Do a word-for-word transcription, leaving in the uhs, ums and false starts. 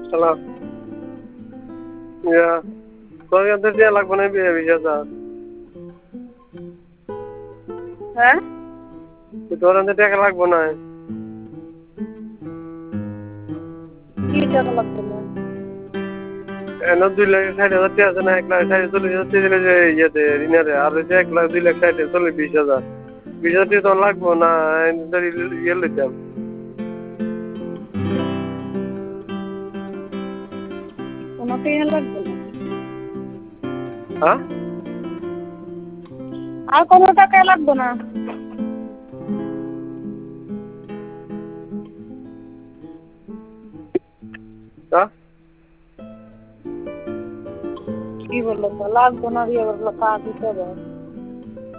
Hello. ইয়া তোর কাছে দেয়া লাগবে না বিশ হাজার। হ্যাঁ? তোর কাছে টাকা লাগবে না। কি টাকা লাগবে না? এনে দুই লাখ ষাট হাজার টাকা আছে না, এক লাখ ষাট চল্লিশ হাজার টাকা দিলে যে ইয়েতে ঋণের আর হচ্ছে এক লাখ দুই লাখ ষাট চল্লিশ বিশ হাজার বিশ হাজার টাকা তো লাগবো না ইয়ে লইতাম। কোনো টাকা লাগবে না। হ্যাঁ? আর কোনো টাকা লাগবে না। হ্যাঁ? কি বললো তো লাগবে না দিয়ে বললো কাজ দিতে হবে।